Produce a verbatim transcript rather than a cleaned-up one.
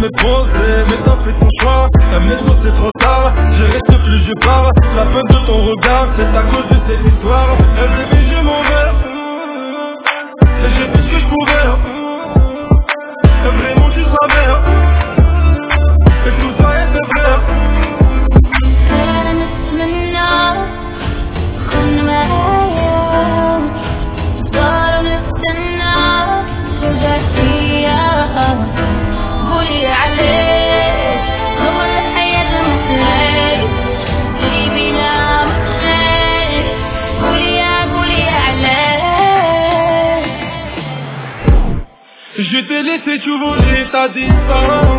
me poser, mais t'as fait ton choix. Mais je c'est trop tard, je reste plus, je pars. La peine de ton regard, c'est à cause de cette histoire. Eh bébé, je m'en vais. Et j'ai fait ce que je pouvais. Et vraiment tu savais. Et tout ça était vrai. Je t'ai laissé tout voler, t'as disparu.